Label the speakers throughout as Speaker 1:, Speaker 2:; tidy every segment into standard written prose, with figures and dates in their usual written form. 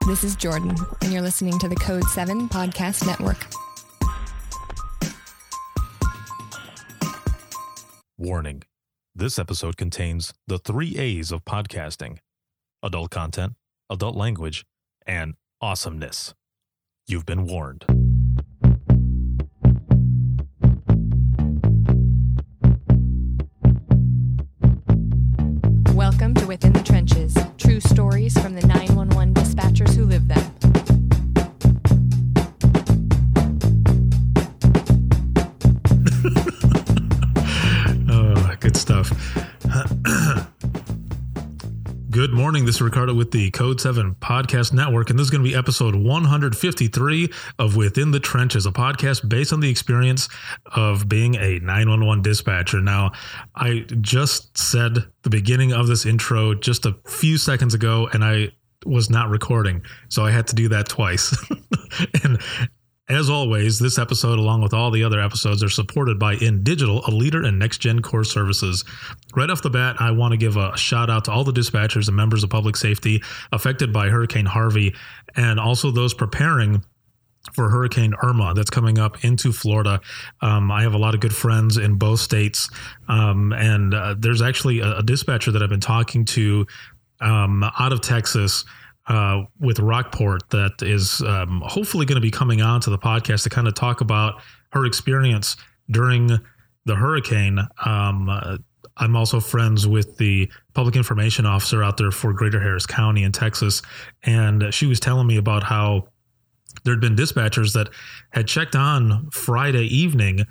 Speaker 1: this is Jordan, and you're listening to the Code 7 Podcast Network.
Speaker 2: Warning. This episode contains the 3 A's of podcasting: adult content, adult language, and awesomeness. You've been warned.
Speaker 1: Welcome to Within the Trenches, true stories from the 911 dispatchers who live them.
Speaker 3: Oh, good stuff. Good morning. This is Ricardo with the Code 7 Podcast Network, and this is going to be episode 153 of Within the Trenches, a podcast based on the experience of being a 911 dispatcher. Now, I just said the beginning of this intro just a few seconds ago, and I was not recording, so I had to do that twice. And as always, this episode, along with all the other episodes, are supported by InDigital, a leader in next-gen core services. Right off the bat, I want to give a shout-out to all the dispatchers and members of public safety affected by Hurricane Harvey, and also those preparing for Hurricane Irma that's coming up into Florida. I have a lot of good friends in both states, and there's actually a dispatcher that I've been talking to out of Texas with Rockport that is hopefully going to be coming on to the podcast to kind of talk about her experience during the hurricane. I'm also friends with the public information officer out there for Greater Harris County in Texas, and she was telling me about how there had been dispatchers that had checked on Friday evening,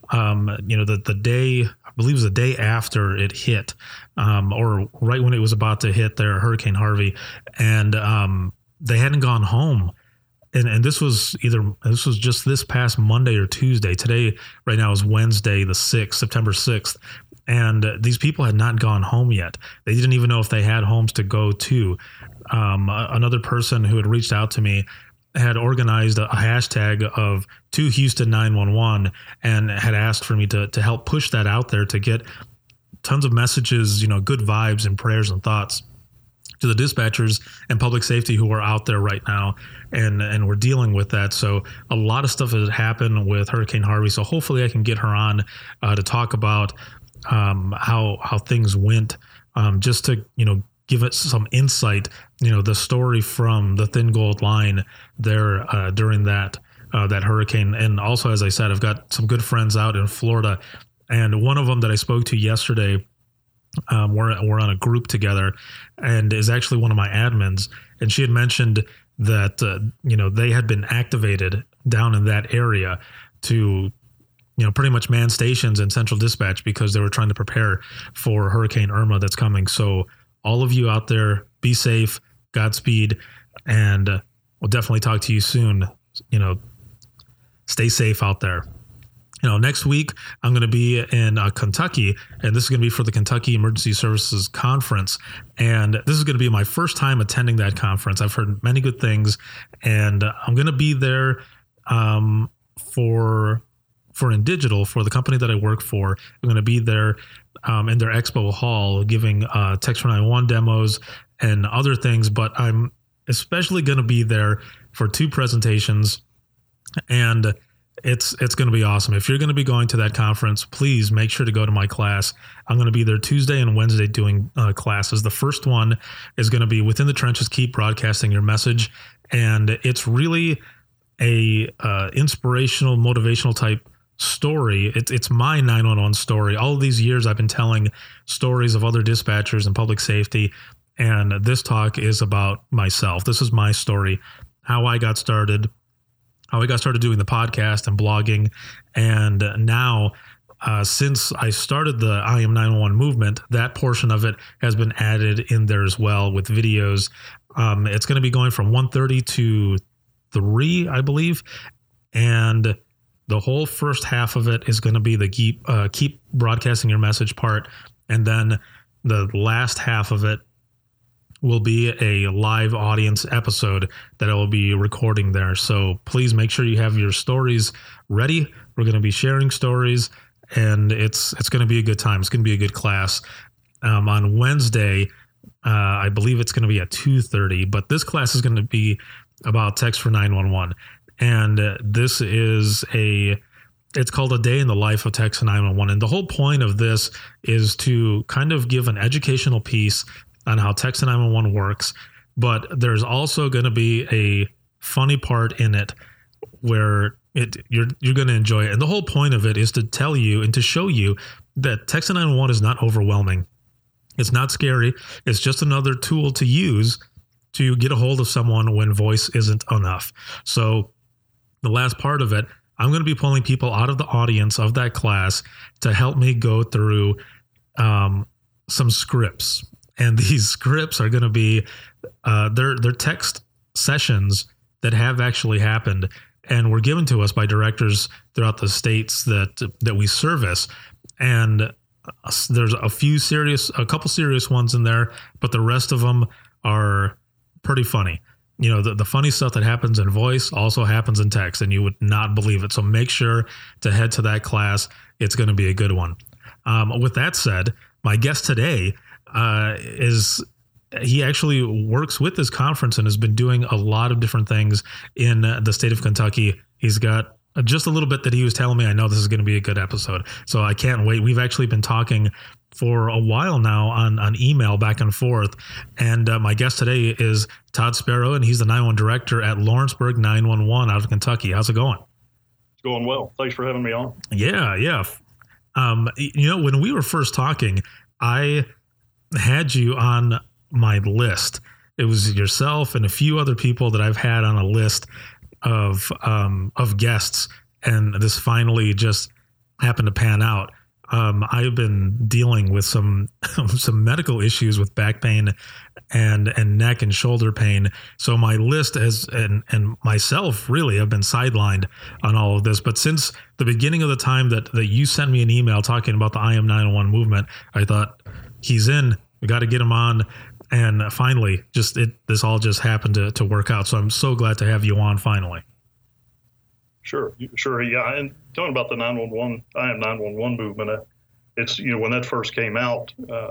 Speaker 3: the day, I believe it was the day after it hit, or right when it was about to hit there, Hurricane Harvey, and they hadn't gone home. And this was just this past Monday or Tuesday. Today, right now, is Wednesday, the 6th, September 6th. And these people had not gone home yet. They didn't even know if they had homes to go to. Another person who had reached out to me had organized a hashtag of To Houston 911 and had asked for me to help push that out there to get tons of messages, good vibes and prayers and thoughts to the dispatchers and public safety who are out there right now, and we're dealing with that. So a lot of stuff has happened with Hurricane Harvey. So hopefully I can get her on to talk about how things went, just to give it some insight, the story from the Thin Gold Line there during that hurricane. And also, as I said, I've got some good friends out in Florida, and one of them that I spoke to yesterday, we're on a group together, and is actually one of my admins. And she had mentioned that, they had been activated down in that area to, pretty much man stations and central dispatch because they were trying to prepare for Hurricane Irma that's coming. So all of you out there, be safe, Godspeed, and we'll definitely talk to you soon. Stay safe out there. Next week, I'm going to be in Kentucky, and this is going to be for the Kentucky Emergency Services Conference. And this is going to be my first time attending that conference. I've heard many good things, and I'm going to be there for InDigital, for the company that I work for. I'm going to be there in their expo hall giving Text 911 demos and other things, but I'm especially going to be there for 2 presentations, and it's going to be awesome. If you're going to be going to that conference, please make sure to go to my class. I'm going to be there Tuesday and Wednesday doing classes. The first one is going to be Within the Trenches, Keep Broadcasting Your Message, and it's really a inspirational, motivational type story. It's my 911 story. All of these years I've been telling stories of other dispatchers and public safety, and this talk is about myself. This is my story, how I got started doing the podcast and blogging, and now since I started the I Am 911 movement, that portion of it has been added in there as well with videos. It's going to be going from 1:30 to 3, I believe, and the whole first half of it is going to be the keep broadcasting your message part. And then the last half of it will be a live audience episode that I will be recording there. So please make sure you have your stories ready. We're going to be sharing stories, and it's going to be a good time. It's going to be a good class. On Wednesday, I believe it's going to be at 2:30, but this class is going to be about text for 911. And this is it's called A Day in the Life of Text 911. And the whole point of this is to kind of give an educational piece on how text 911 works. But there's also going to be a funny part in it where you're going to enjoy it. And the whole point of it is to tell you and to show you that text 911 is not overwhelming. It's not scary. It's just another tool to use to get a hold of someone when voice isn't enough. So the last part of it, I'm going to be pulling people out of the audience of that class to help me go through some scripts. And these scripts are going to be they're text sessions that have actually happened and were given to us by directors throughout the states that we service. And there's a couple serious ones in there, but the rest of them are pretty funny. You know, the funny stuff that happens in voice also happens in text, and you would not believe it. So make sure to head to that class. It's going to be a good one. With that said, my guest today he actually works with this conference and has been doing a lot of different things in the state of Kentucky. He's got just a little bit that he was telling me. I know this is going to be a good episode, so I can't wait. We've actually been talking for a while now on email back and forth. And my guest today is Todd Sparrow, and he's the 911 director at Lawrenceburg 911 out of Kentucky. How's it going?
Speaker 4: It's going well. Thanks for having me on.
Speaker 3: Yeah. You know, when we were first talking, I had you on my list. It was yourself and a few other people that I've had on a list of guests, and this finally just happened to pan out. I've been dealing with some medical issues with back pain and neck and shoulder pain. So my list and myself really have been sidelined on all of this. But since the beginning of the time that you sent me an email talking about the I Am 911 movement, I thought, he's in. We got to get him on. And finally, this all just happened to work out. So I'm so glad to have you on finally.
Speaker 4: Sure. Yeah. And talking about the 911, I Am 911 movement, it's, you know, when that first came out,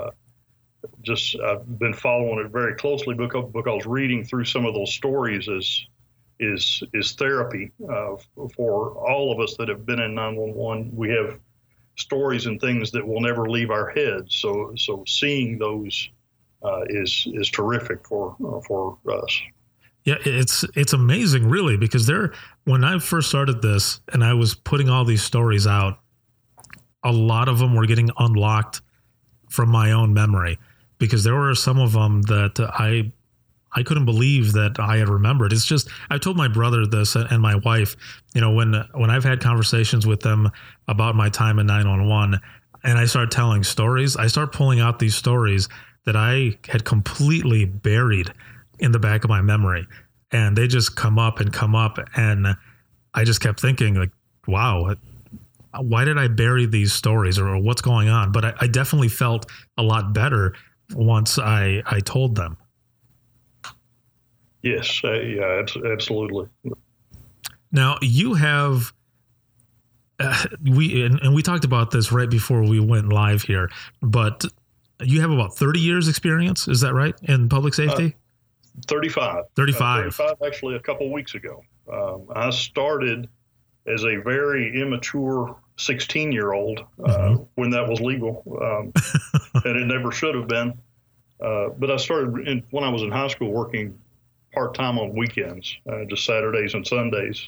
Speaker 4: I've been following it very closely because reading through some of those stories is therapy for all of us that have been in 911. We have stories and things that will never leave our heads. So seeing those is terrific for us.
Speaker 3: Yeah, it's amazing, really, because when I first started this and I was putting all these stories out, a lot of them were getting unlocked from my own memory, because there were some of them that I couldn't believe that I had remembered. It's just, I told my brother this and my wife, you know, when I've had conversations with them about my time in 911 and I started telling stories, I start pulling out these stories that I had completely buried in the back of my memory, and they just come up, and I just kept thinking, like, wow, why did I bury these stories, or what's going on? But I definitely felt a lot better once I told them.
Speaker 4: Yes. Yeah, absolutely.
Speaker 3: Now you have, we talked about this right before we went live here, but you have about 30 years experience. Is that right? In public safety?
Speaker 4: 35.
Speaker 3: 35
Speaker 4: actually a couple weeks ago. I started as a very immature 16-year-old when that was legal, and it never should have been. But I started when I was in high school working part-time on weekends, just Saturdays and Sundays.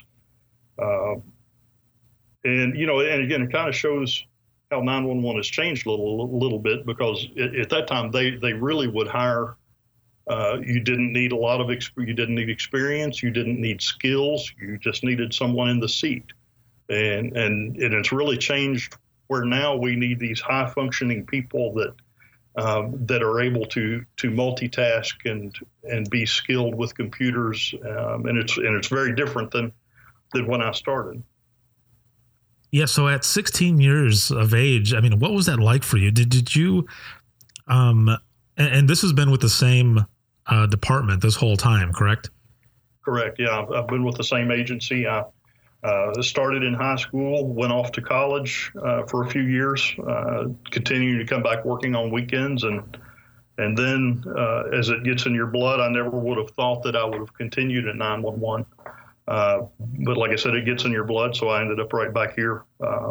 Speaker 4: And, you know, and again, it kind of shows how 911 has changed a little bit, because at that time they really would hire. You didn't need a lot of you didn't need experience. You didn't need skills. You just needed someone in the seat. And it's really changed, where now we need these high functioning people that are able to multitask and be skilled with computers. And it's very different than when I started.
Speaker 3: Yeah. So at 16 years of age, I mean, what was that like for you? Did you, and this has been with the same department this whole time, correct?
Speaker 4: Correct. Yeah. I've been with the same agency. I started in high school, went off to college for a few years, continuing to come back working on weekends, and And then as it gets in your blood, I never would have thought that I would have continued at 911. But like I said, it gets in your blood, so I ended up right back here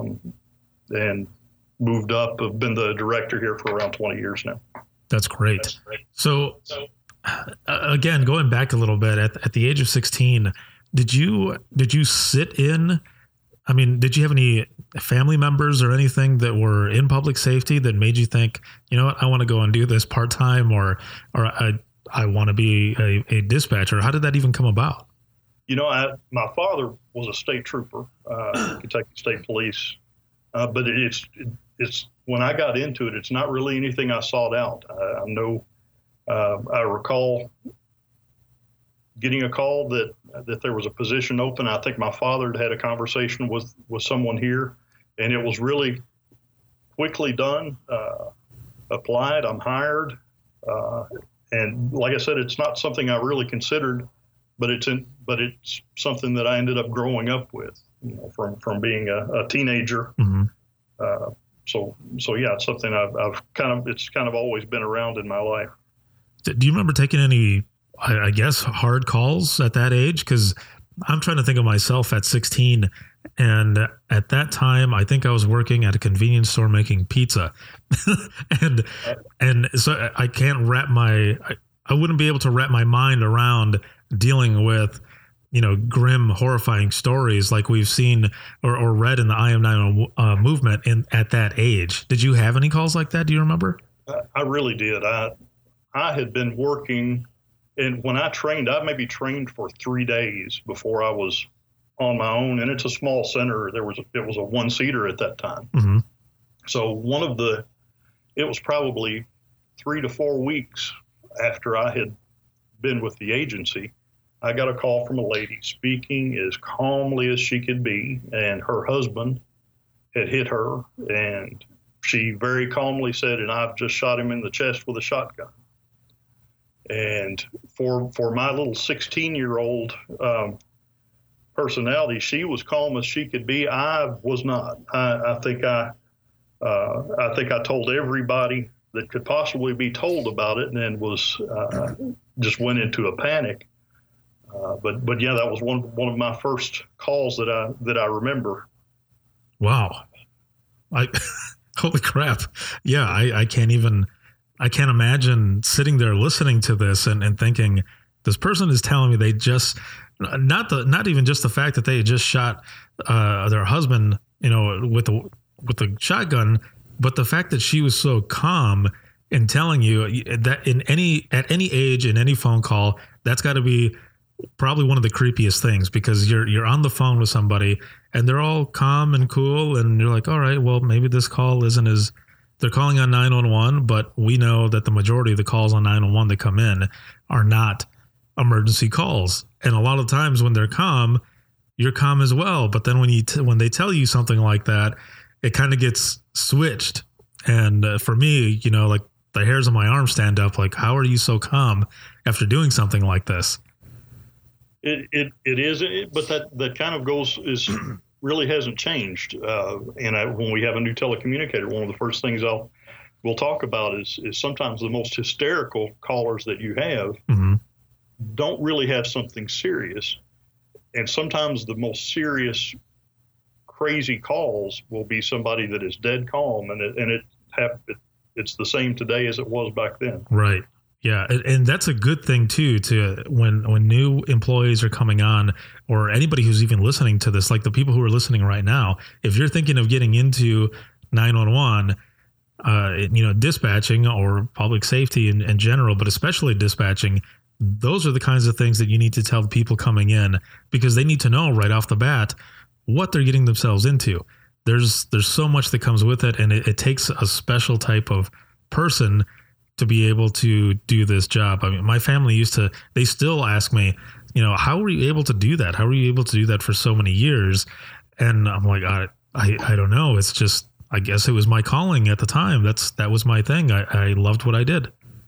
Speaker 4: and moved up. I've been the director here for around 20 years now.
Speaker 3: That's great. So again, going back a little bit, at the age of 16, did you sit in? I mean, did you have any family members or anything that were in public safety that made you think, you know what, I want to go and do this part-time, or I want to be a dispatcher? How did that even come about?
Speaker 4: You know, my father was a state trooper, Kentucky State Police, but it's when I got into it, it's not really anything I sought out. I know I recall getting a call that there was a position open. I think my father had a conversation with someone here, and it was really quickly done. Applied, I'm hired, and like I said, it's not something I really considered, but it's something that I ended up growing up with, you know, from being a teenager. Mm-hmm. So yeah, it's something I've kind of always been around in my life.
Speaker 3: Do you remember taking any, I guess, hard calls at that age? Because I'm trying to think of myself at 16, and at that time, I think I was working at a convenience store making pizza, and so I can't I wouldn't be able to wrap my mind around dealing with, you know, grim, horrifying stories like we've seen or read in the I Am 911 movement at that age. Did you have any calls like that? Do you remember?
Speaker 4: I really did. I had been working, and when I trained, I maybe trained for 3 days before I was on my own. And it's a small center. It was a one-seater at that time. Mm-hmm. So it was probably 3 to 4 weeks after I had been with the agency, I got a call from a lady speaking as calmly as she could be, and her husband had hit her, and she very calmly said, "And I've just shot him in the chest with a shotgun." And for my little 16-year-old personality, she was calm as she could be. I was not. I think I told everybody that could possibly be told about it, and then was just went into a panic. But yeah, that was one of my first calls that I remember.
Speaker 3: Wow. Holy crap. Yeah. I can't imagine sitting there listening to this and thinking, this person is telling me they just, not even just the fact that they had just shot their husband, you know, with the shotgun, but the fact that she was so calm in telling you that at any age, in any phone call, that's got to be probably one of the creepiest things, because you're on the phone with somebody and they're all calm and cool, and you're like, all right, well, maybe this call isn't as, they're calling on 911, but we know that the majority of the calls on 911 that come in are not emergency calls. And a lot of times when they're calm, you're calm as well. But then when they tell you something like that, it kind of gets switched. And for me, you know, like the hairs on my arm stand up, like, how are you so calm after doing something like this?
Speaker 4: It is, but that kind of really hasn't changed. And when we have a new telecommunicator, one of the first things we'll talk about is sometimes the most hysterical callers that you have mm-hmm. don't really have something serious, and sometimes the most serious, crazy calls will be somebody that is dead calm, and it's the same today as it was back then.
Speaker 3: Right. Yeah, and that's a good thing too. To when new employees are coming on, or anybody who's even listening to this, like the people who are listening right now, if you're thinking of getting into 911, you know, dispatching or public safety in general, but especially dispatching, those are the kinds of things that you need to tell the people coming in, because they need to know right off the bat what they're getting themselves into. There's so much that comes with it, and it takes a special type of person to be able to do this job. I mean, my family they still ask me, you know, how were you able to do that? How were you able to do that for so many years? And I'm like, I don't know. It's just, I guess it was my calling at the time. That was my thing. I loved what I did.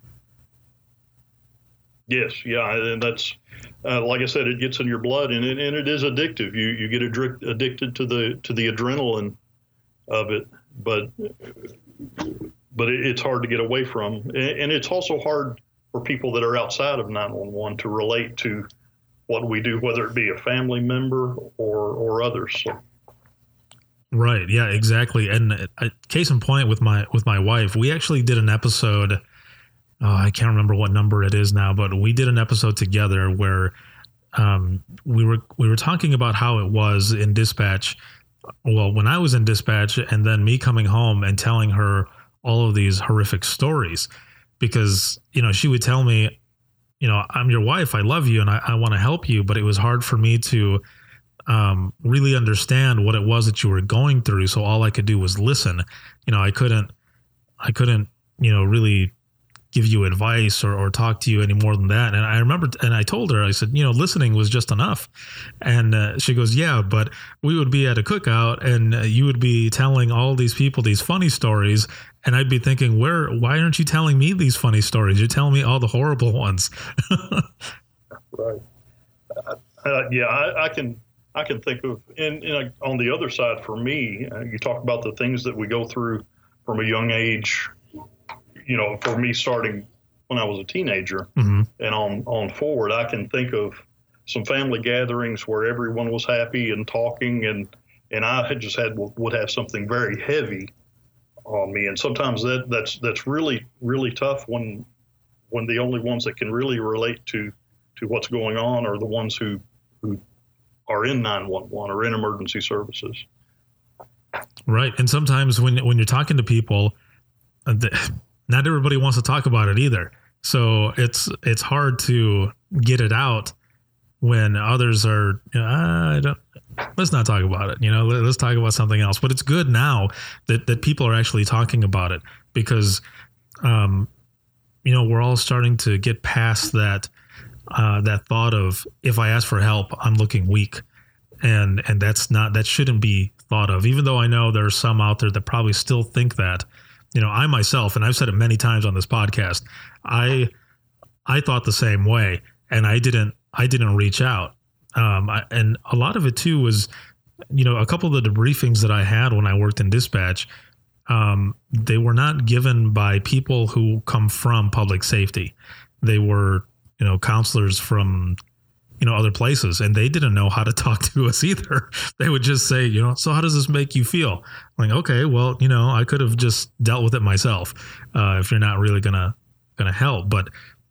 Speaker 4: Yes. Yeah. And that's, like I said, it gets in your blood, and it is addictive. You get addicted to the adrenaline of it. But but it's hard to get away from. And it's also hard for people that are outside of 911 to relate to what we do, whether it be a family member or others. So.
Speaker 3: Right. Yeah, exactly. And case in point with my wife, we actually did an episode. I can't remember what number it is now, but we did an episode together where we were talking about how it was in dispatch. Well, when I was in dispatch, and then me coming home and telling her all of these horrific stories, because, she would tell me, I'm your wife, I love you, and I want to help you. But it was hard for me to really understand what it was that you were going through. So all I could do was listen. I couldn't, really give you advice or talk to you any more than that. And I remember, and I told her, I said, listening was just enough. And she goes, yeah, but we would be at a cookout and you would be telling all these people these funny stories. And I'd be thinking, why aren't you telling me these funny stories? You're telling me all the horrible ones.
Speaker 4: Right. I can think of, and on the other side for me, you talk about the things that we go through from a young age. For me, starting when I was a teenager, mm-hmm. and on forward, I can think of some family gatherings where everyone was happy and talking, and I had would have something very heavy on me, and sometimes that's really, really tough when the only ones that can really relate to what's going on are the ones who are in 911 or in emergency services.
Speaker 3: Right, and sometimes when you're talking to people, not everybody wants to talk about it either. So it's hard to get it out when others are, let's not talk about it. Let's talk about something else. But it's good now that people are actually talking about it because, we're all starting to get past that thought of, if I ask for help, I'm looking weak. And that shouldn't be thought of, even though I know there are some out there that probably still think that. I myself, and I've said it many times on this podcast, I thought the same way, and I didn't reach out. And a lot of it too was, a couple of the debriefings that I had when I worked in dispatch, they were not given by people who come from public safety. They were, counselors from, other places, and they didn't know how to talk to us either. They would just say, so how does this make you feel? I'm like, okay, well, I could have just dealt with it myself, if you're not really gonna help. But,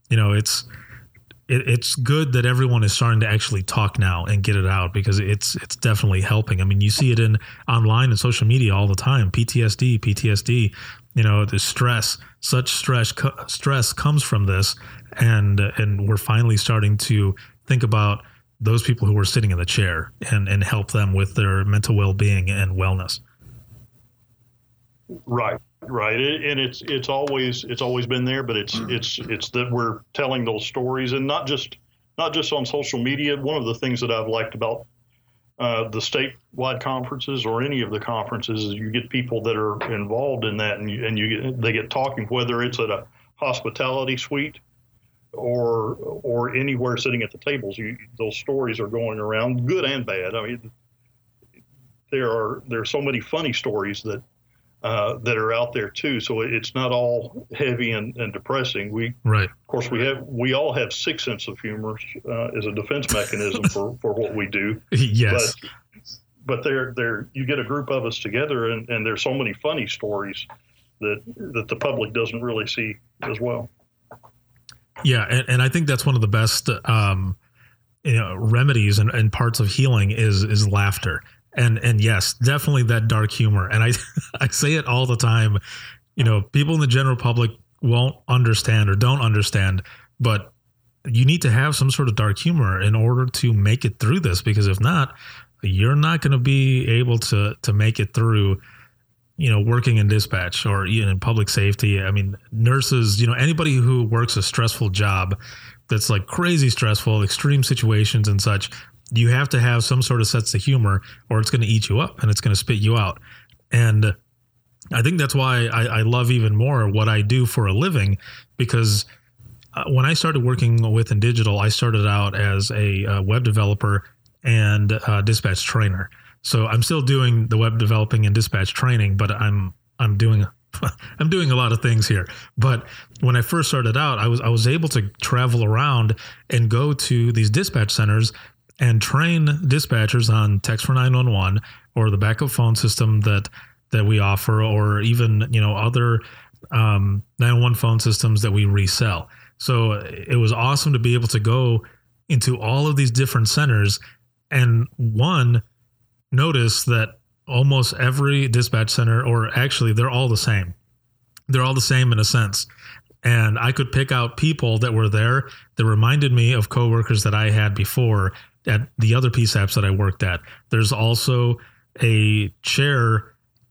Speaker 3: it's good that everyone is starting to actually talk now and get it out, because it's definitely helping. I mean, you see it online and social media all the time. PTSD, the stress, such stress comes from this, and we're finally starting to think about those people who are sitting in the chair and help them with their mental well-being and wellness.
Speaker 4: Right. And it's always been there, but it's that we're telling those stories, and not just on social media. One of the things that I've liked about the statewide conferences or any of the conferences is you get people that are involved in that, and they get talking, whether it's at a hospitality suite or anywhere sitting at the tables. Those stories are going around, good and bad. I mean, there are so many funny stories that are out there too. So it's not all heavy and depressing. Of course, we all have sick sense of humor as a defense mechanism for what we do.
Speaker 3: Yes.
Speaker 4: But you get a group of us together, and there's so many funny stories that the public doesn't really see as well.
Speaker 3: Yeah, and I think that's one of the best remedies and parts of healing is laughter. And yes, definitely that dark humor. And I say it all the time. People in the general public won't understand or don't understand, but you need to have some sort of dark humor in order to make it through this, because if not, you're not going to be able to make it through, working in dispatch or in public safety. I mean, nurses, anybody who works a stressful job that's like crazy stressful, extreme situations and such, you have to have some sort of sense of humor, or it's going to eat you up and it's going to spit you out. And I think that's why I love even more what I do for a living, because when I started working within digital, I started out as a web developer and a dispatch trainer. So I'm still doing the web developing and dispatch training, but I'm doing I'm doing a lot of things here. But when I first started out, I was able to travel around and go to these dispatch centers and train dispatchers on text for 911 or the backup phone system that we offer, or even, other 911 phone systems that we resell. So it was awesome to be able to go into all of these different centers and notice that almost every dispatch center, or actually they're all the same. They're all the same in a sense. And I could pick out people that were there that reminded me of coworkers that I had before at the other PSAPs that I worked at. There's also a chair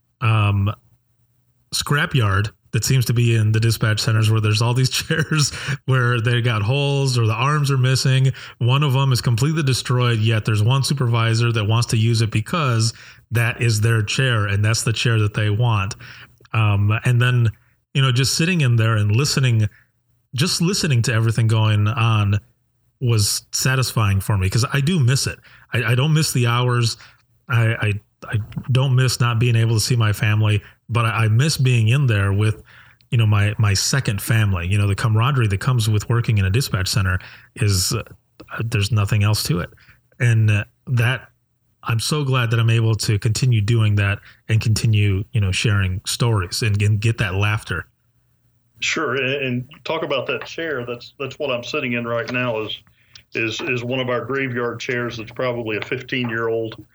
Speaker 3: scrapyard that seems to be in the dispatch centers, where there's all these chairs where they got holes or the arms are missing. One of them is completely destroyed, yet there's one supervisor that wants to use it because that is their chair and that's the chair that they want. And then, just sitting in there and listening to everything going on was satisfying for me, because I do miss it. I don't miss the hours. I don't miss not being able to see my family, but I miss being in there with, my second family. The camaraderie that comes with working in a dispatch center is there's nothing else to it. And that I'm so glad that I'm able to continue doing that and continue, sharing stories and get that laughter.
Speaker 4: Sure. And talk about that chair. That's what I'm sitting in right now is one of our graveyard chairs. That's probably a 15-year-old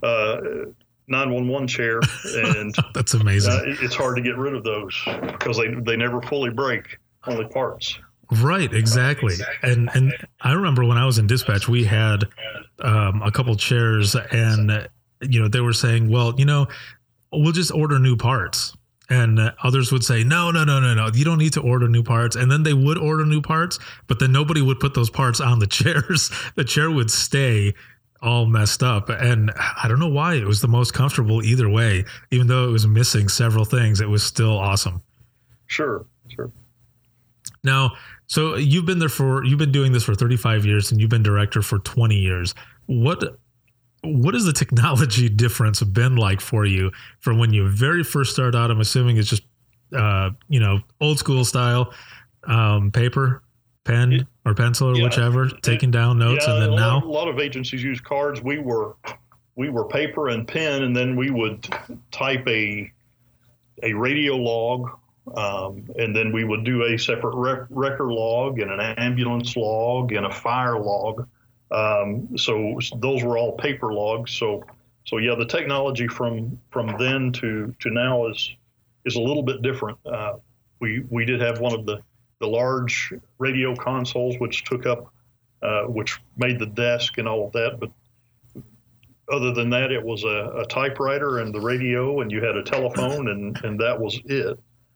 Speaker 4: 911 chair, and
Speaker 3: that's amazing.
Speaker 4: It's hard to get rid of those because they never fully break, only parts.
Speaker 3: Right, exactly. And I remember when I was in dispatch, we had a couple chairs, and they were saying, well, we'll just order new parts. And others would say, no, you don't need to order new parts. And then they would order new parts, but then nobody would put those parts on the chairs. The chair would stay all messed up. And I don't know why. It was the most comfortable either way. Even though it was missing several things, it was still awesome.
Speaker 4: Sure.
Speaker 3: Now, so you've been doing this for 35 years, and you've been director for 20 years. What has the technology difference been like for you from when you very first started out? I'm assuming it's just, old school style, paper, pen or pencil or whichever, taking down notes. And then now
Speaker 4: a lot of agencies use cards. We were paper and pen, and then we would type a radio log. And then we would do a separate wrecker log and an ambulance log and a fire log. So those were all paper logs. So yeah, the technology from then to now is a little bit different. We did have one of the large radio consoles, which took up, which made the desk and all of that. But other than that, it was a typewriter and the radio, and you had a telephone, and that was it.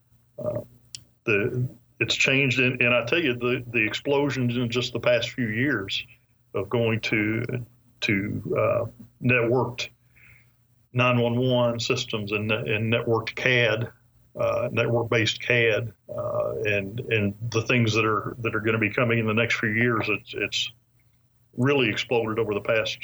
Speaker 4: It's changed, and I tell you, the explosions in just the past few years of going to networked 911 systems and networked CAD, network-based CAD, and the things that are going to be coming in the next few years. It's really exploded over the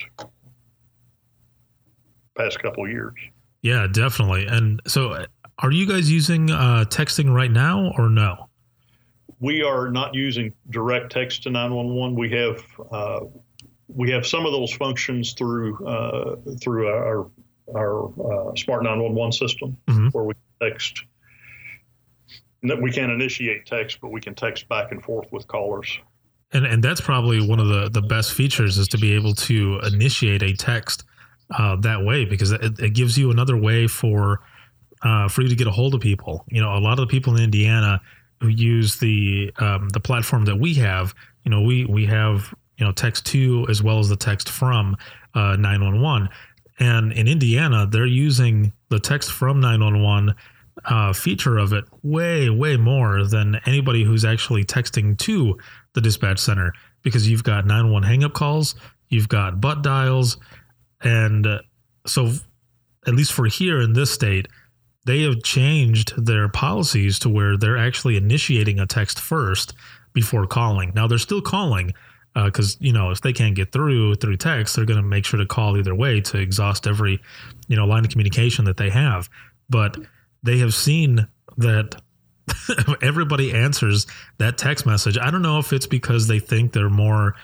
Speaker 4: past couple of years.
Speaker 3: Yeah, definitely. And so, are you guys using texting right now or no?
Speaker 4: We are not using direct text to 911. We have some of those functions through our Smart 911 system, where we text. We can't initiate text, but we can text back and forth with callers.
Speaker 3: And that's probably one of the best features, is to be able to initiate a text that way, because it gives you another way for you to get a hold of people. A lot of the people in Indiana who use the platform that we have, we have, text to as well as the text from 911. And in Indiana, they're using the text from 911 feature of it way, way more than anybody who's actually texting to the dispatch center, because you've got 911 hang-up calls, you've got butt dials. And so at least for here in this state, they have changed their policies to where they're actually initiating a text first before calling. Now, they're still calling because, if they can't get through text, they're going to make sure to call either way to exhaust every, line of communication that they have. But they have seen that everybody answers that text message. I don't know if it's because they think they're more,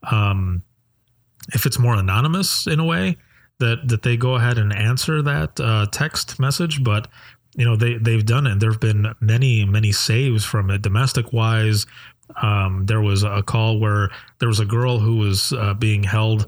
Speaker 3: if it's more anonymous in a way that they go ahead and answer that text message, but they've done it. There've been many saves from it, domestic wise. There was a call where there was a girl who was being held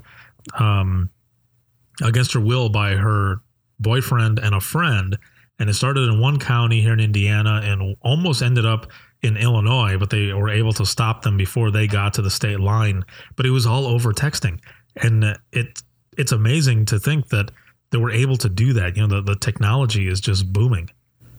Speaker 3: against her will by her boyfriend and a friend, and it started in one county here in Indiana and almost ended up in Illinois, but they were able to stop them before they got to the state line. But it was all over texting, and it's amazing to think that they were able to do that. The technology is just booming.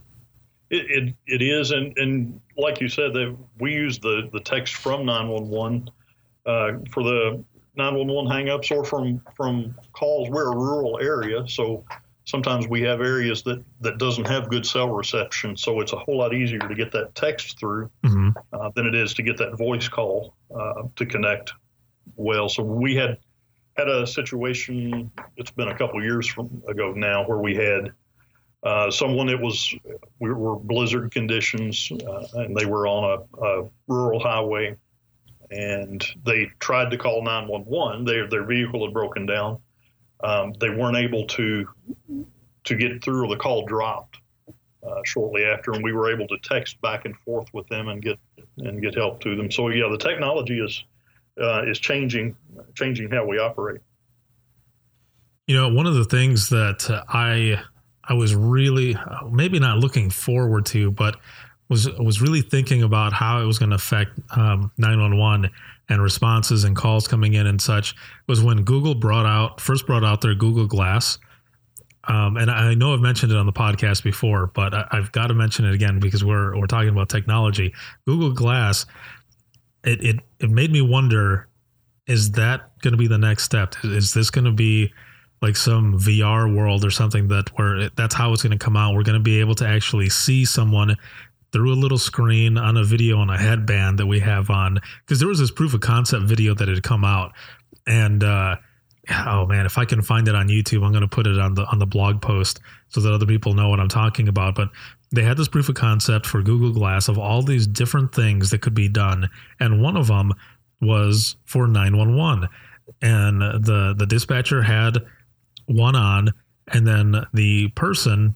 Speaker 4: It is, and like you said, that we use the text from 911 for the 911 hangups or from calls. We're a rural area, so sometimes we have areas that doesn't have good cell reception, so it's a whole lot easier to get that text through than it is to get that voice call to connect well. So we had a situation, it's been a couple years ago now, where we had someone we were blizzard conditions, and they were on a rural highway, and they tried to call 911. Their vehicle had broken down. They weren't able to get through, or the call dropped shortly after, and we were able to text back and forth with them and get help to them. So yeah, the technology is changing how we operate.
Speaker 3: One of the things that I was really maybe not looking forward to, but was really thinking about how it was going to affect 911 and responses and calls coming in and such, was when Google first brought out their Google Glass. And I know I've mentioned it on the podcast before, but I've got to mention it again because we're talking about technology. Google Glass, it made me wonder, is that going to be the next step? Is this going to be like some VR world or something that's how it's going to come out? We're going to be able to actually see someone through a little screen on a video on a headband that we have on, because there was this proof of concept video that had come out, and oh man, if I can find it on YouTube, I'm going to put it on the blog post so that other people know what I'm talking about. But they had this proof of concept for Google Glass of all these different things that could be done, and one of them was for 911, and the dispatcher had one on, and then the person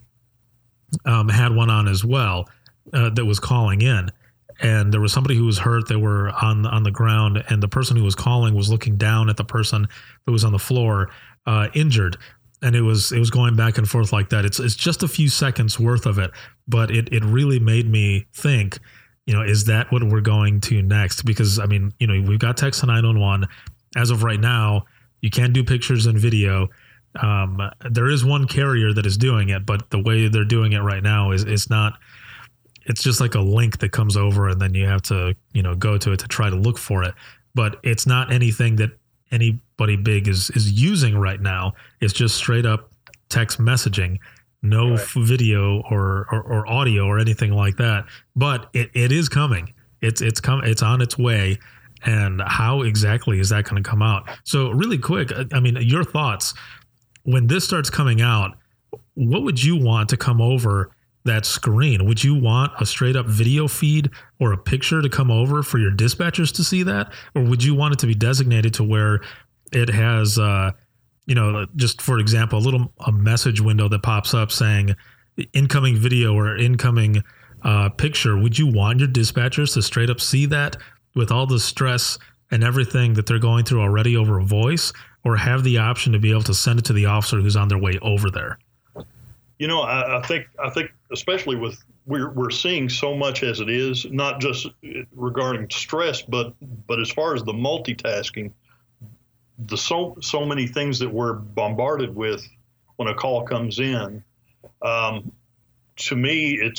Speaker 3: had one on as well. That was calling in, and there was somebody who was hurt. They were on the ground, and the person who was calling was looking down at the person who was on the floor, injured, and it was going back and forth like that. It's just a few seconds worth of it, but it really made me think, is that what we're going to next? Because I mean, we've got text to 911 as of right now. You can't do pictures and video. There is one carrier that is doing it, but the way they're doing it right now is not. It's just like a link that comes over, and then you have to, go to it to try to look for it. But it's not anything that anybody big is using right now. It's just straight up text messaging, no video or audio or anything like that. But it is coming. It's on its way. And how exactly is that going to come out? So really quick, I mean, your thoughts when this starts coming out. What would you want to come over that screen? Would you want a straight up video feed or a picture to come over for your dispatchers to see that? Or would you want it to be designated to where it has, just for example, a message window that pops up saying incoming video or incoming picture? Would you want your dispatchers to straight up see that with all the stress and everything that they're going through already over voice, or have the option to be able to send it to the officer who's on their way over there?
Speaker 4: I think especially with we're seeing so much as it is, not just regarding stress, but as far as the multitasking, so many things that we're bombarded with when a call comes in. To me,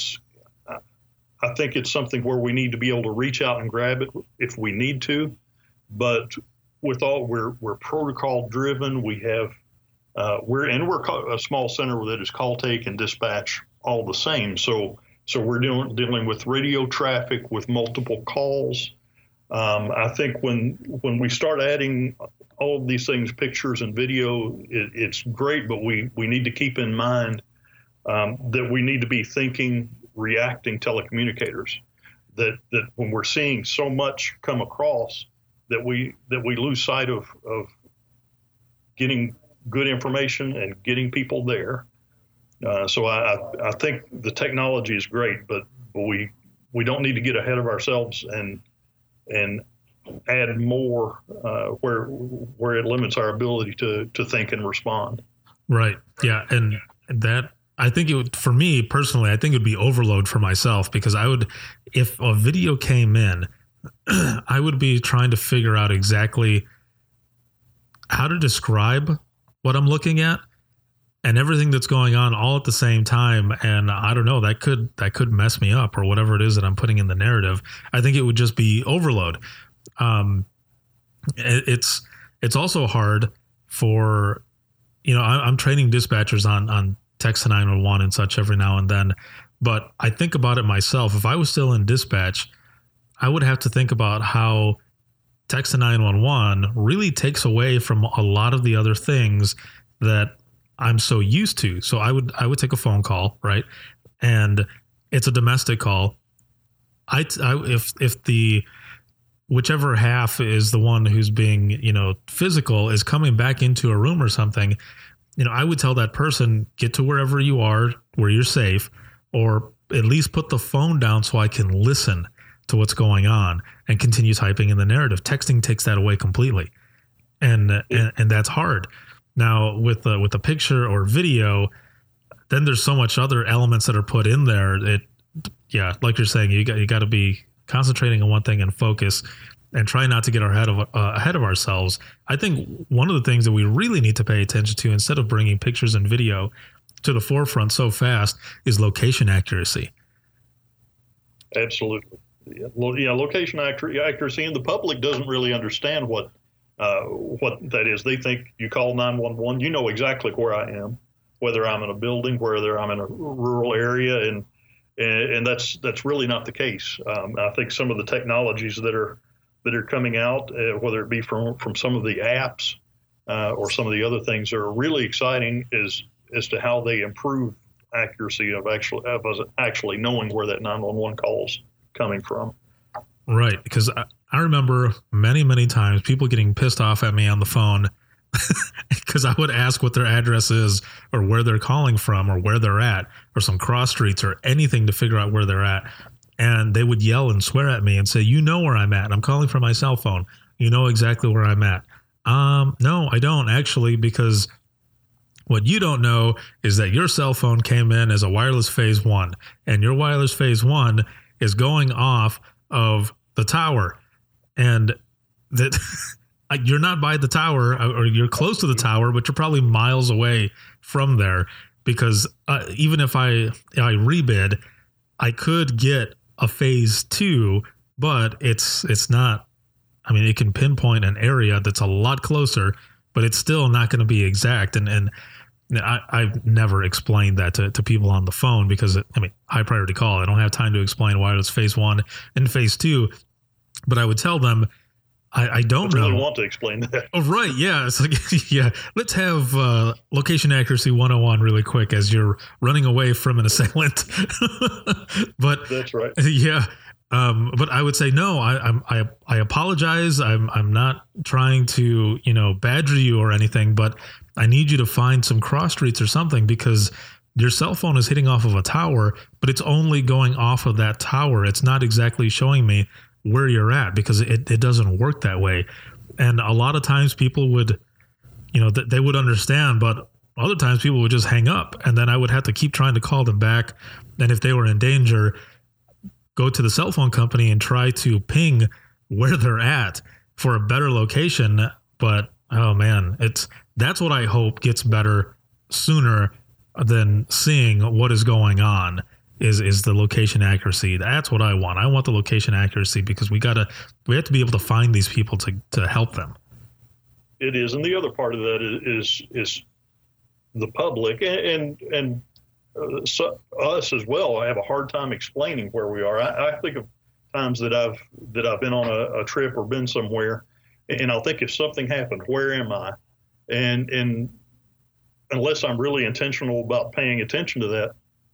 Speaker 4: I think it's something where we need to be able to reach out and grab it if we need to, but we're protocol driven. We have. We're a small center that is call take and dispatch all the same. So we're dealing with radio traffic with multiple calls. I think when we start adding all of these things, pictures and video, it's great, but we need to keep in mind that we need to be thinking reacting telecommunicators. That when we're seeing so much come across, that we lose sight of getting good information and getting people there. So I think the technology is great, but we don't need to get ahead of ourselves and add more where it limits our ability to think and respond.
Speaker 3: Right. Yeah. And that, I think it would, for me personally, I think it would be overload for myself, because I would, if a video came in, I would be trying to figure out exactly how to describe what I'm looking at and everything that's going on all at the same time. And I don't know, that could mess me up, or whatever it is that I'm putting in the narrative. I think it would just be overload. It's also hard for, I'm training dispatchers on text to 911 and such every now and then, but I think about it myself. If I was still in dispatch, I would have to think about how text to 911 really takes away from a lot of the other things that I'm so used to. So I would take a phone call, right? And it's a domestic call. If the whichever half is the one who's being, physical, is coming back into a room or something, I would tell that person, get to wherever you are, where you're safe, or at least put the phone down so I can listen to what's going on and continue typing in the narrative. Texting takes that away completely. And that's hard. Now with a picture or video, then there's so much other elements that are put in there. Like you're saying, you got to be concentrating on one thing and focus and try not to get ahead of ourselves. I think one of the things that we really need to pay attention to, instead of bringing pictures and video to the forefront so fast, is location accuracy.
Speaker 4: Absolutely. Yeah, location accuracy, and the public doesn't really understand what that is. They think you call 911, you know exactly where I am, whether I'm in a building, whether I'm in a rural area, and that's really not the case. I think some of the technologies that are coming out, whether it be from some of the apps or some of the other things, are really exciting as to how they improve accuracy of actually knowing where that 911 call's coming from.
Speaker 3: Right, because I remember many, many times people getting pissed off at me on the phone because I would ask what their address is, or where they're calling from, or where they're at, or some cross streets, or anything to figure out where they're at. And they would yell and swear at me and say, you know where I'm at. I'm calling from my cell phone. You know exactly where I'm at. No, I don't actually, because what you don't know is that your cell phone came in as a wireless phase 1, and your wireless phase 1 is going off of the tower, and that you're not by the tower, or you're close to the tower, but you're probably miles away from there, because even if I rebid, I could get a phase 2, but it's not, it can pinpoint an area that's a lot closer, but it's still not going to be exact. And I've never explained that to people on the phone, because high priority call, I don't have time to explain why it's phase 1 and phase 2, but I would tell them, I don't know.
Speaker 4: Really want to explain that.
Speaker 3: Oh, right. Yeah. It's like, yeah, let's have location accuracy 101 really quick as you're running away from an assailant. But
Speaker 4: that's right.
Speaker 3: Yeah. But I would say, no, I apologize. I'm not trying to, badger you or anything, but I need you to find some cross streets or something, because your cell phone is hitting off of a tower, but it's only going off of that tower. It's not exactly showing me where you're at, because it doesn't work that way. And a lot of times people would, they would understand, but other times people would just hang up, and then I would have to keep trying to call them back. And if they were in danger, go to the cell phone company and try to ping where they're at for a better location. But, oh man, that's what I hope gets better sooner than seeing what is going on. Is the location accuracy. That's what I want. I want the location accuracy, because we have to be able to find these people to help them.
Speaker 4: It is, and the other part of that is the public and so us as well. I have a hard time explaining where we are. I think of times that I've been on a trip or been somewhere, and I'll think, if something happened, where am I? And unless I'm really intentional about paying attention to that,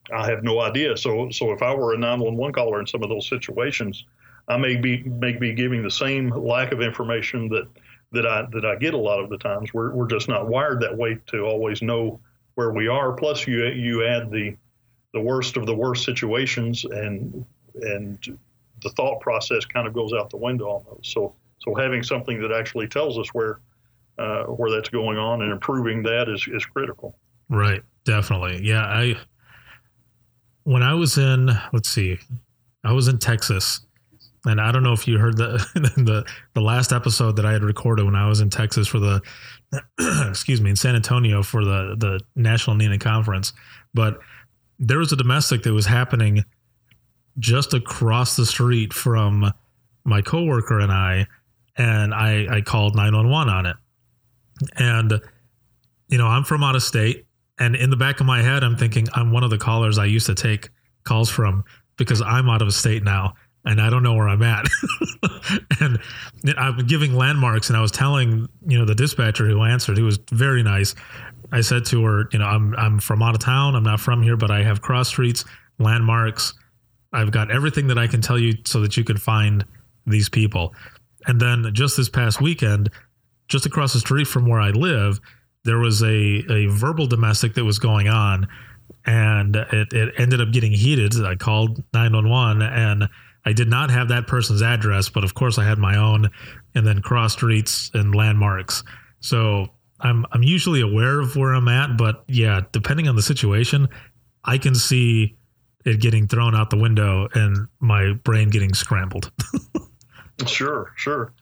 Speaker 4: I have no idea. So if I were a 911 caller in some of those situations, I may be giving the same lack of information that I get a lot of the times. We're just not wired that way to always know where we are. Plus, you add the worst of the worst situations, and the thought process kind of goes out the window on those. So having something that actually tells us where that's going on and improving that is critical.
Speaker 3: Right. Definitely. Yeah. When I was in, I was in Texas, and I don't know if you heard the last episode that I had recorded when I was in Texas for the, in San Antonio for the National NENA Conference, but there was a domestic that was happening just across the street from my coworker and I called 911 on it. And, I'm from out of state. And in the back of my head, I'm thinking I'm one of the callers I used to take calls from because I'm out of state now and I don't know where I'm at. And I'm giving landmarks, and I was telling, the dispatcher who answered, who was very nice. I said to her, I'm from out of town. I'm not from here, but I have cross streets, landmarks. I've got everything that I can tell you so that you can find these people. And then just this past weekend, just across the street from where I live, there was a verbal domestic that was going on, and it ended up getting heated. I called 911, and I did not have that person's address, but of course I had my own, and then cross streets and landmarks. So I'm usually aware of where I'm at, but yeah, depending on the situation, I can see it getting thrown out the window and my brain getting scrambled.
Speaker 4: Sure.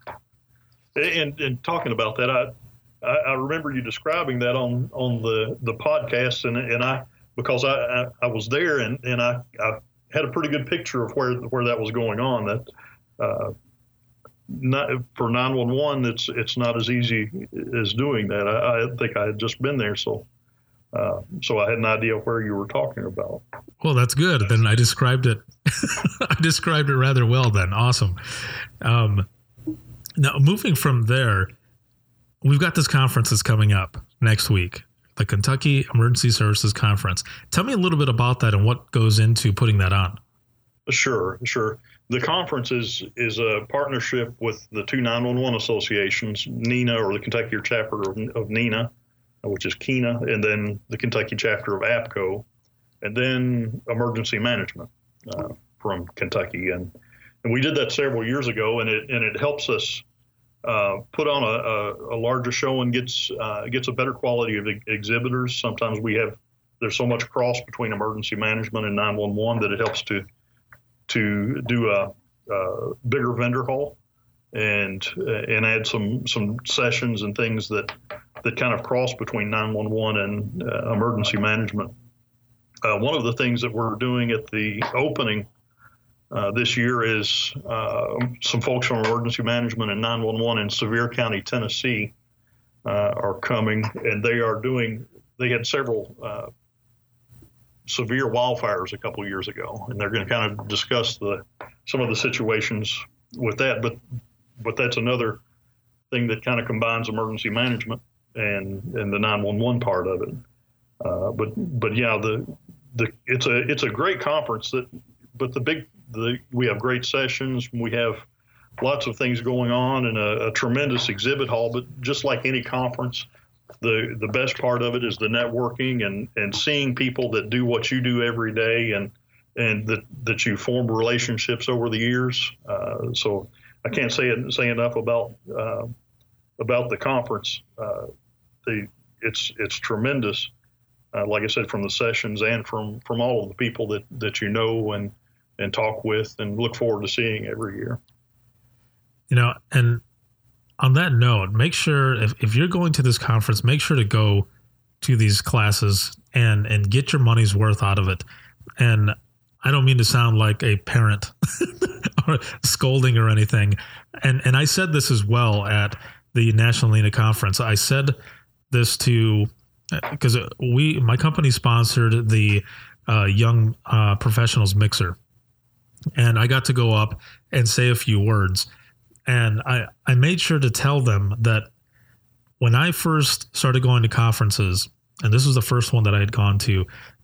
Speaker 4: And talking about that, I remember you describing that on the podcast, and because I was there and I had a pretty good picture of where that was going on. That not for 911, it's not as easy as doing that. I think I had just been there, so I had an idea of where you were talking about.
Speaker 3: Well, that's good. Then I described it. I described it rather well. Then awesome. Now moving from there, we've got this conference that's coming up next week, the Kentucky Emergency Services Conference. Tell me a little bit about that and what goes into putting that on.
Speaker 4: Sure. The conference is a partnership with the two 911 associations, NENA, or the Kentucky chapter of NENA, which is KENA, and then the Kentucky chapter of APCO, and then Emergency Management from Kentucky. And we did that several years ago, and it helps us put on a larger show and gets a better quality of exhibitors. Sometimes there's so much cross between emergency management and 911 that it helps to do a bigger vendor hall and add some sessions and things that kind of cross between 911 and emergency management. One of the things that we're doing at the opening this year is some folks from emergency management and 911 in Sevier County, Tennessee, are coming, and they had several severe wildfires a couple of years ago, and they're going to kind of discuss some of the situations with that. But that's another thing that kind of combines emergency management and the 911 part of it. But yeah, it's a great conference we have great sessions. We have lots of things going on and a tremendous exhibit hall. But just like any conference, the best part of it is the networking and seeing people that do what you do every day and that you form relationships over the years. So I can't say enough about the conference. It's tremendous. Like I said, from the sessions and from all of the people that you know and talk with and look forward to seeing every year.
Speaker 3: And on that note, make sure if you're going to this conference, make sure to go to these classes and get your money's worth out of it. And I don't mean to sound like a parent or scolding or anything. And I said this as well at the National NENA Conference. I said this because my company sponsored the Young Professionals Mixer. And I got to go up and say a few words. And I made sure to tell them that when I first started going to conferences, and this was the first one that I had gone to,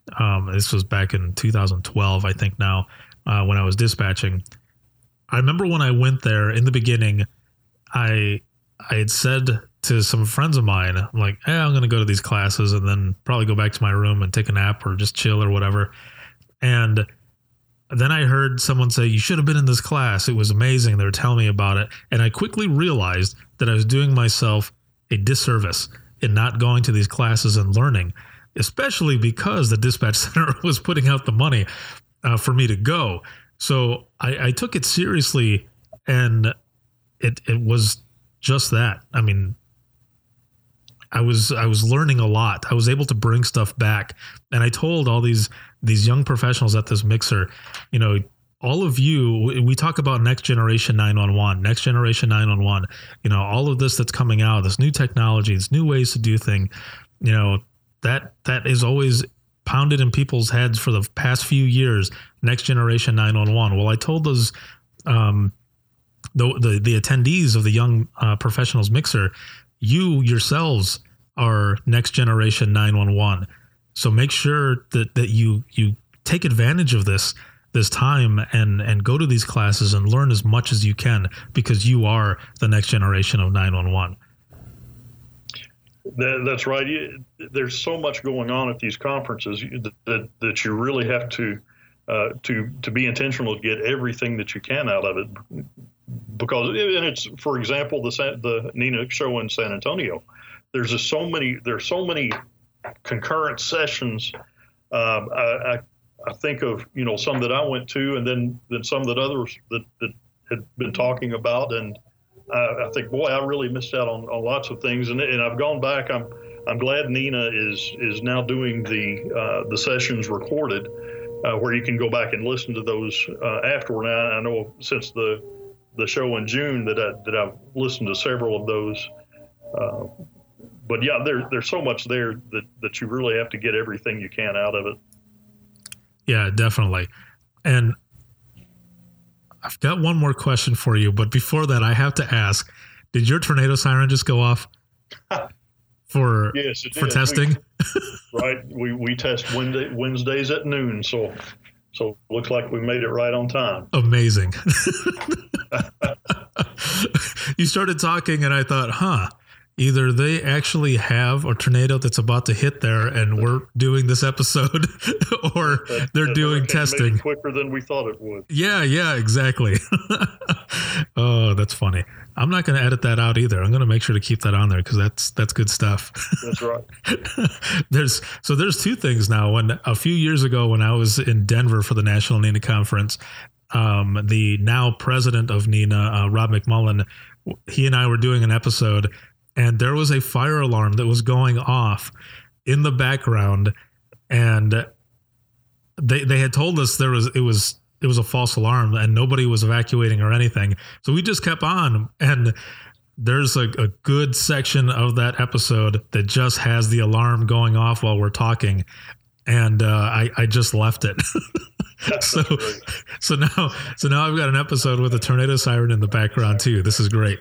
Speaker 3: This was back in 2012, I think now, when I was dispatching. I remember when I went there in the beginning, I had said to some friends of mine, I'm like, hey, I'm going to go to these classes and then probably go back to my room and take a nap or just chill or whatever. And then I heard someone say, you should have been in this class. It was amazing. They were telling me about it. And I quickly realized that I was doing myself a disservice in not going to these classes and learning, especially because the dispatch center was putting out the money for me to go. So I took it seriously, and it was just that. I mean, I was learning a lot. I was able to bring stuff back, and I told all these young professionals at this mixer, you know, all of you, we talk about next generation 911, you know, all of this that's coming out, this new technology, this new ways to do things, you know, that is always pounded in people's heads for the past few years, next generation 911. Well, I told those, the attendees of the young professionals mixer, you yourselves are next generation 911. So make sure that you take advantage of this time and go to these classes and learn as much as you can, because you are the next generation of 911.
Speaker 4: That's right. There's so much going on at these conferences that you really have to be intentional to get everything that you can out of it. Because, and it's, for example, the NENA show in San Antonio. There's so many concurrent sessions. I think of, you know, some that I went to, and then some that others that had been talking about, and I think, boy, I really missed out on lots of things, and I've gone back. I'm glad NENA is now doing the sessions recorded, where you can go back and listen to those afterward. Now, I know since the show in June that I've listened to several of those. But yeah, there's so much there that you really have to get everything you can out of it.
Speaker 3: Yeah, definitely. And I've got one more question for you, but before that, I have to ask, did your tornado siren just go off for testing?
Speaker 4: Right. We test Wednesdays at noon. So looks like we made it right on time.
Speaker 3: Amazing. You started talking and I thought, either they actually have a tornado that's about to hit there and we're doing this episode, or they're doing testing
Speaker 4: quicker than we thought it would.
Speaker 3: Yeah, exactly. Oh, that's funny. I'm not going to edit that out either. I'm going to make sure to keep that on there because that's good stuff.
Speaker 4: That's right.
Speaker 3: There's two things now. When a few years ago, when I was in Denver for the National NENA Conference, the now president of NENA, Rob McMullen, he and I were doing an episode, and there was a fire alarm that was going off in the background, and they had told us it was a false alarm and nobody was evacuating or anything. So we just kept on, and there's a good section of that episode that just has the alarm going off while we're talking, and I just left it. So now I've got an episode with a tornado siren in the background too. This is great.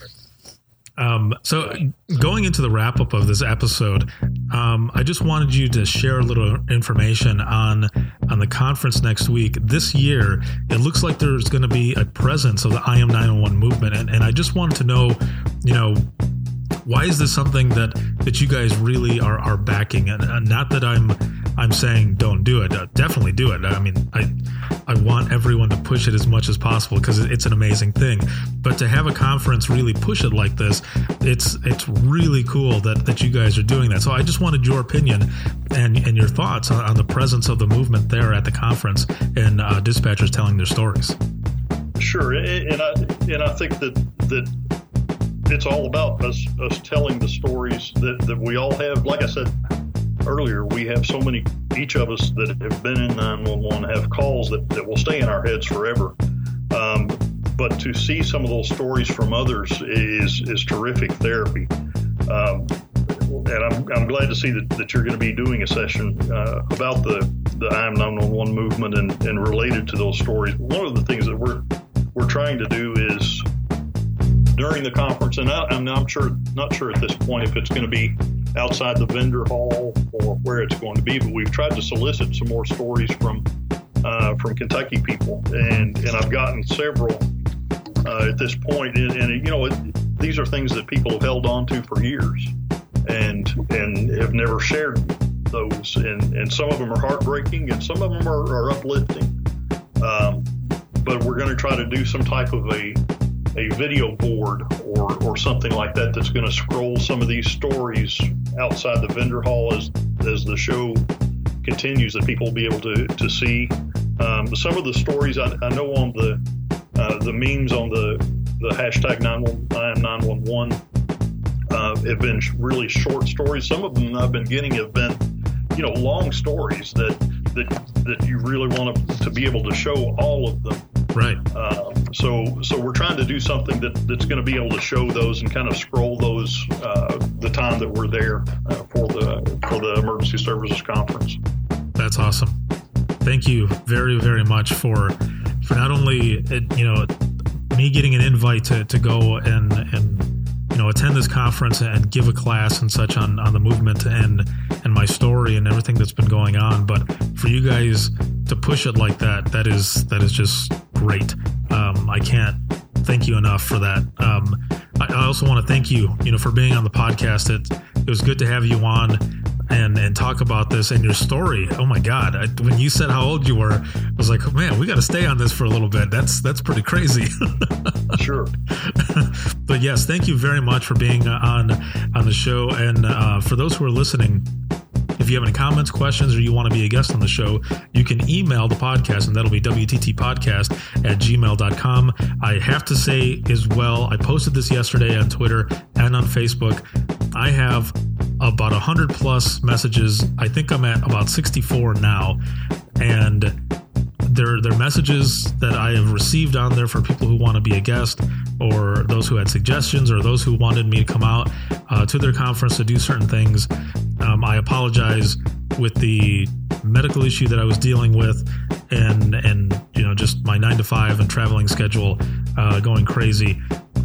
Speaker 3: So going into the wrap up of this episode, I just wanted you to share a little information on the conference next week. This year, it looks like there's going to be a presence of the I Am 911 movement. And I just wanted to know, why is this something that you guys really are backing? And not that I'm saying don't do it. Definitely do it. I mean, I want everyone to push it as much as possible because it's an amazing thing. But to have a conference really push it like this, it's really cool that you guys are doing that. So I just wanted your opinion and your thoughts on the presence of the movement there at the conference and dispatchers telling their stories. Sure,
Speaker 4: and I think that it's all about us telling the stories that we all have. Like I said earlier, we have so many, each of us that have been in 911 have calls that will stay in our heads forever. But to see some of those stories from others is terrific therapy. And I'm glad to see that you're going to be doing a session about the I Am 911 movement and related to those stories. One of the things that we're trying to do is during the conference, and I'm not sure at this point if it's going to be outside the vendor hall or where it's going to be. But we've tried to solicit some more stories from Kentucky people, and I've gotten several at this point. And these are things that people have held on to for years, and have never shared those. And some of them are heartbreaking, and some of them are uplifting. But we're going to try to do some type of a video board or something like that that's going to scroll some of these stories outside the vendor hall as the show continues, that people will be able to see. Some of the stories I know on the memes on the hashtag 911 have been really short stories. Some of them I've been getting have been long stories that you really want to be able to show all of them.
Speaker 3: Right.
Speaker 4: So we're trying to do something that's going to be able to show those and kind of scroll those the time that we're there for the Emergency Services Conference. That's
Speaker 3: awesome. Thank you very, very much for not only me getting an invite to go and attend this conference and give a class and such on the movement and my story and everything that's been going on, but for you guys to push it like that is just great. I can't thank you enough for that. I also want to thank you, for being on the podcast. It was good to have you on and talk about this and your story. Oh my God. When you said how old you were, I was like, oh, man, we got to stay on this for a little bit. That's pretty crazy.
Speaker 4: Sure.
Speaker 3: But yes, thank you very much for being on the show. And for those who are listening, if you have any comments, questions, or you want to be a guest on the show, you can email the podcast, and that'll be wttpodcast@gmail.com. I have to say as well, I posted this yesterday on Twitter and on Facebook. I have about 100 plus messages. I think I'm at about 64 now. And they're messages that I have received on there for people who want to be a guest, or those who had suggestions, or those who wanted me to come out to their conference to do certain things. I apologize with the medical issue that I was dealing with, and just my 9-to-5 and traveling schedule going crazy.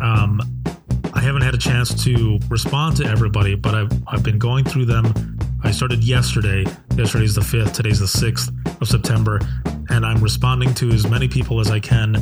Speaker 3: I haven't had a chance to respond to everybody, but I've been going through them. I started yesterday. Yesterday's the 5th. Today's the 6th of September, and I'm responding to as many people as I can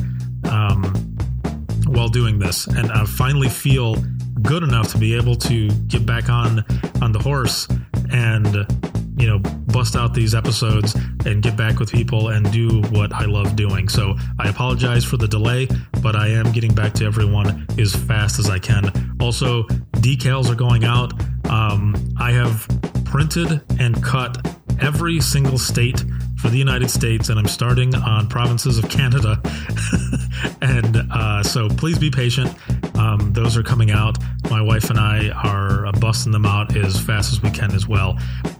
Speaker 3: while doing this. And I finally feel good enough to be able to get back on the horse and bust out these episodes and get back with people and do what I love doing. So I apologize for the delay, but I am getting back to everyone as fast as I can. Also, decals are going out. I have printed and cut every single state for the United States, and I'm starting on provinces of Canada. And so please be patient. Those are coming out. My wife and I are busting them out as fast as we can as well.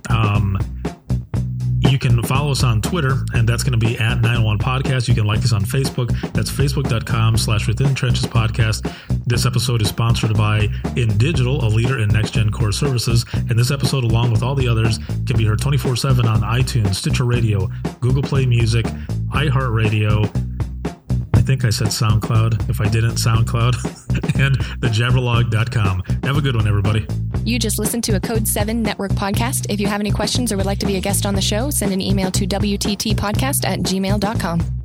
Speaker 3: You can follow us on Twitter, and that's going to be @911podcast. You can like us on Facebook. That's facebook.com/Within Trenches Podcast. This episode is sponsored by InDigital, a leader in next-gen core services. And this episode, along with all the others, can be heard 24/7 on iTunes, Stitcher Radio, Google Play Music, iHeartRadio. I think I said SoundCloud. If I didn't, SoundCloud. And thejabberlog.com. Have a good one, everybody.
Speaker 1: You just listened to a Code 7 Network podcast. If you have any questions or would like to be a guest on the show, send an email to wttpodcast@gmail.com.